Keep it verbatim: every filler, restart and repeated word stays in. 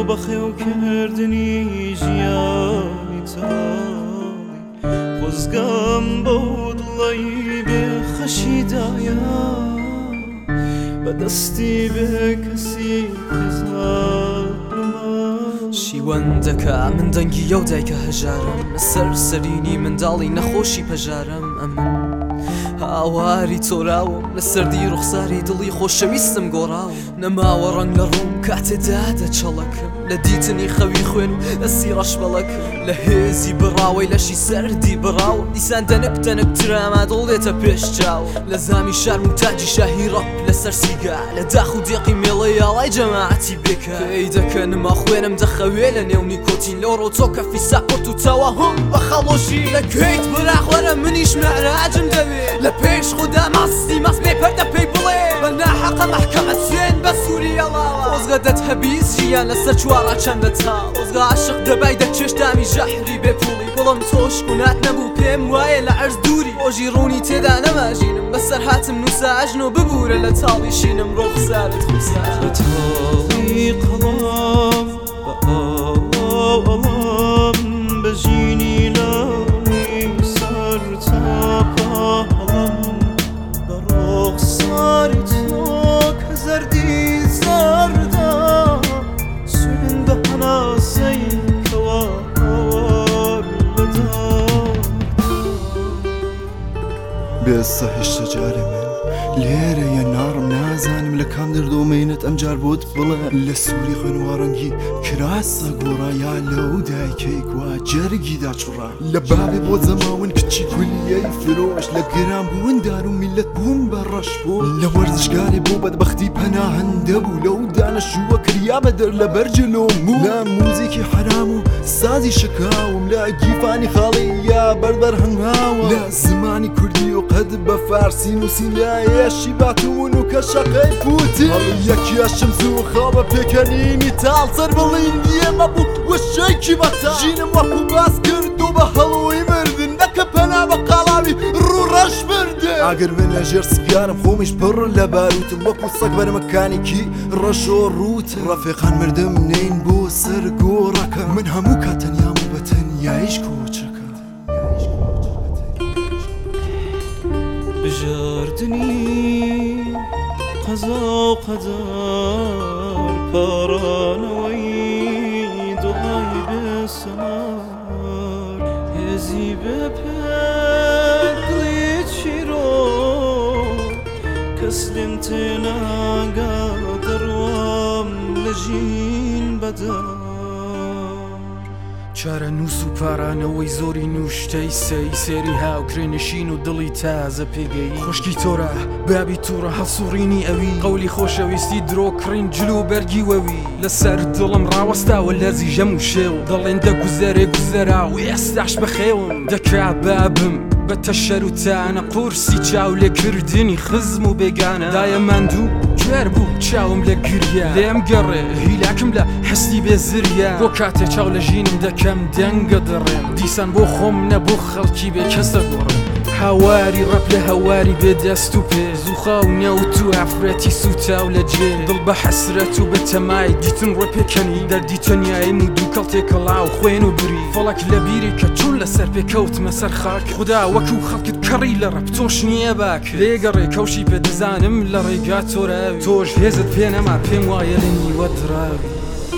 بەخێوکردنی ژیانی تاڵی خۆزگەم بەو دڵی بێخەشیدایە بەدەستی بێ کەسی شیوەندەکە من دەنگی یەو دایکە هەژارم سەر سەرینی منداڵی نەخۆشی پەژارم ئەمن هاواری تۆراوم لە سەردی ڕوخساری دڵی خۆشەویستم گۆڕاوم نەماوە ڕەنگ لە ڕووم کاتێدا دەچەڵەکم لە دیتنی خەوی خوێن و لە سیڕەش بەڵەکم لە هێزی بڕاوەی لەشی سەردی بڕاوم دیسان دەنک دەنک ترامە دڵێتە پێش چاو لە زامی شار و تاجی شاهی ڕەب لەسەر سیگا لە داخ و دیقی مێڵەی یاڵای جەماعەتی بێکە پێی دەکە نما خوێنم دەخەوێ لە نێو نیکۆتین لۆڕۆ تۆکە فیساکۆت و تەوا هۆم بە خەڵۆشی لە کوێیت براخوەرە منیش مەعراجم دەوێت لە پێش خوددا ماستی ماس بێ پەردە پێی بڵێ بە ناحەقە مەحکەمە سوێن بە سووری ئەڵاوە خۆزگە دەت هەبیز ژیان لەسەر چوارە چەندە تا خۆزگە عاشق دەبای دەچێشتامی ژەحری بێپوڵی بڵم تۆش گونات نەبوو پێم وایە لە عەرز دووری خۆشی ڕوونی تێدا نەماژینم بەسەر هاتم نووسە ئەژنۆ ببورە لە تاڵی شینم ڕۆخسارت خوسار لە تاڵی قەڵام بە ئاڵاو ئەڵام بە ژینی لاوی سەر تاپاڵم بە ڕۆخساری تۆ کە زەردی زەردا سوێن بە هەناسەی کەوا هاوار بەدا بێسە هێشتا جارێ من لێرە یە ناڕم نازانم لە کام دەردۆمەینت ئەمجار بۆت بڵێ لە سووری خوێنوارەنگی کراسە گۆڕا یا لەو دایکەی گوا جەرگیدا چوڕا لە بابێ بۆ زەماون کچی کولیەی فرۆش لە گران بووندار و میلەت بووم بە ڕەش بۆ لە وەرزشگاری بۆ بەدبەختی پەناهەندە بوو لەو دانەشووە کریا بەدەر لە بەرجلۆم بوو لە موزیکی حرام و سازی شکاوم لە گیفانی خاڵی یا بەربەر هەنگاوە لە زمانی کوردی و قەد بە فارسی نووسین لایەشی باتون و کە شەقەی پوتی هەڵی یەکیاشم زوو خاوە پێکەنینی تاڵ سەر بڵین دیێمە بوو وەشەیکی بەتا ژینم وەکو باس کرد و بە هەڵۆی مردن نەکە پەنا بە قاڵاوی ڕوو ڕەش بردن ئاگر بن لە ژێر سگارم خۆمیش پڕ لە باروتم وەکو سەگ بەرمەکانێکی ڕەشۆ ڕوت ڕەفیقان مردم نین بۆ سەر گۆڕەکە من هەموو کاتەنیام و بە تەنیایش کۆچەکە بژاردنی قەزا و قەدەر پارانەوەی دوعای بێسەمار هێزی بێ پێک دڵی چیرۆ کەس لێم تێناگا دەڕوام لە ژین بەدار چارە نووس و پارانەوەی زۆری نوشتەی سەی سێری هاوکرێنشین و دڵی تازە پێگەی خوشکی تۆرە بابی تووڕە هەسوڕینی ئەوی قەولی خۆشەویستی درۆکڕین جلو و بەرگی وەوی لەسەر دڵم ڕاوەستاوە لەرزی ژەم و شێو دەڵێن دەگوزەرێ گوزەرا و ئێستاش بەخێوم دەکا بابم بە تەشەر و تانە قورسی چاو لێکردنی خزم و بێگانە دایە ماندوو کوێر بوو چاوم لە گریە لێم گەڕێ هیلاکم لە حەستی بێزریە بۆ کاتێ چاو لە ژینم دەکەم دەنگە دەڕێم دیسان بۆ خۆم نەبوو خەڵکی بێ کەسە گۆڕم هاواری ڕەپ لە هەواری بێدەست و پێز و خاو نەوت و ئافرەتی سوتاو لە جێ دڵ بە حەسرەت و بە تەمای دیتن ڕێپێکەنی دەردی تەنیاییم و دوو کەڵتێکەڵا و خوێن و بری فەڵک لە بیری کە چون لەسەر پێکەوتمە سەر خاک خدا وەکو خەڵکت کەڕی لە ڕەپ تۆش نییە باک لێگەڕێ کەوشی پێ دەزانم لە ڕێگا تۆراوی تۆش هێزت پێ نەما پێم وایە لە نیوە دراوی